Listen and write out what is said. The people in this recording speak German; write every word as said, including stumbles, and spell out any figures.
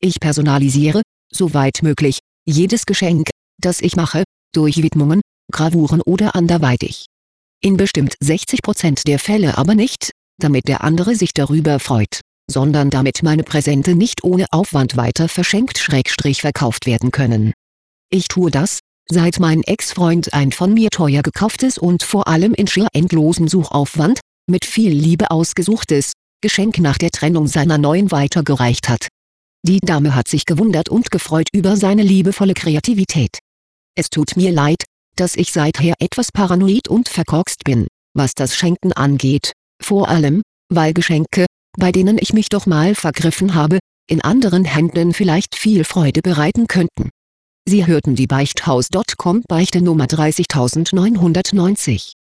Ich personalisiere, soweit möglich, jedes Geschenk, das ich mache, durch Widmungen, Gravuren oder anderweitig. In bestimmt sechzig Prozent der Fälle aber nicht, damit der andere sich darüber freut, sondern damit meine Präsente nicht ohne Aufwand weiter verschenkt/verkauft werden können. Ich tue das, seit mein Ex-Freund ein von mir teuer gekauftes und vor allem in schier endlosem Suchaufwand, mit viel Liebe ausgesuchtes, Geschenk nach der Trennung seiner Neuen weitergereicht hat. Die Dame hat sich gewundert und gefreut über seine liebevolle Kreativität. Es tut mir leid, dass ich seither etwas paranoid und verkorkst bin, was das Schenken angeht, vor allem, weil Geschenke, bei denen ich mich doch mal vergriffen habe, in anderen Händen vielleicht viel Freude bereiten könnten. Sie hörten die Beichthaus Punkt com Beichte Nummer dreißigtausendneunhundertneunzig.